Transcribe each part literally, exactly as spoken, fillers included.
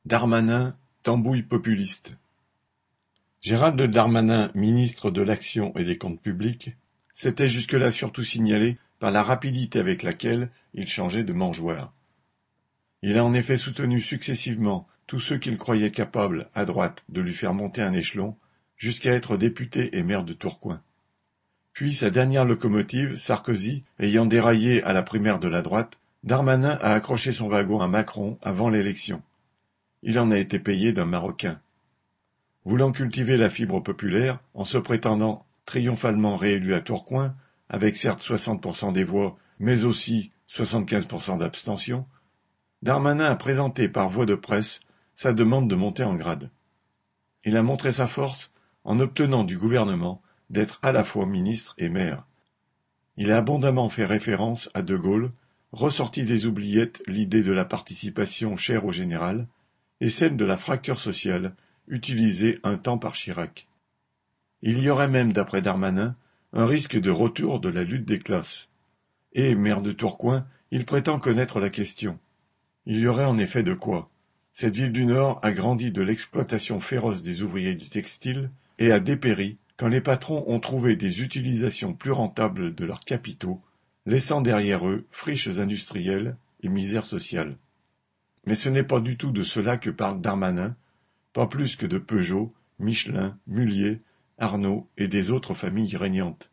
Darmanin, tambouille populiste. Gérald Darmanin, ministre de l'Action et des Comptes publics, s'était jusque-là surtout signalé par la rapidité avec laquelle il changeait de mangeoire. Il a en effet soutenu successivement tous ceux qu'il croyait capables, à droite, de lui faire monter un échelon, jusqu'à être député et maire de Tourcoing. Puis sa dernière locomotive, Sarkozy, ayant déraillé à la primaire de la droite, Darmanin a accroché son wagon à Macron avant l'élection. Il en a été payé d'un Marocain. Voulant cultiver la fibre populaire, en se prétendant triomphalement réélu à Tourcoing, avec certes soixante pour cent des voix, mais aussi soixante-quinze pour cent d'abstention, Darmanin a présenté par voie de presse sa demande de monter en grade. Il a montré sa force en obtenant du gouvernement d'être à la fois ministre et maire. Il a abondamment fait référence à De Gaulle, ressorti des oubliettes l'idée de la participation chère au général, et celle de la fracture sociale, utilisée un temps par Chirac. Il y aurait même, d'après Darmanin, un risque de retour de la lutte des classes. Et, maire de Tourcoing, il prétend connaître la question. Il y aurait en effet de quoi. Cette ville du Nord a grandi de l'exploitation féroce des ouvriers du textile et a dépéri quand les patrons ont trouvé des utilisations plus rentables de leurs capitaux, laissant derrière eux friches industrielles et misère sociale. Mais ce n'est pas du tout de cela que parle Darmanin, pas plus que de Peugeot, Michelin, Mullier, Arnaud et des autres familles régnantes.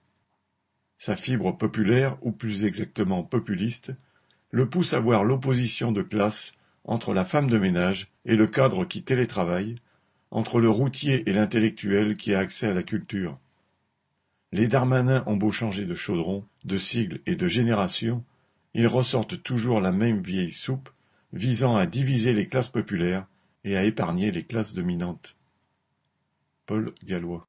Sa fibre populaire, ou plus exactement populiste, le pousse à voir l'opposition de classe entre la femme de ménage et le cadre qui télétravaille, entre le routier et l'intellectuel qui a accès à la culture. Les Darmanins ont beau changer de chaudron, de sigle et de génération, ils ressortent toujours la même vieille soupe, visant à diviser les classes populaires et à épargner les classes dominantes. Paul Gallois.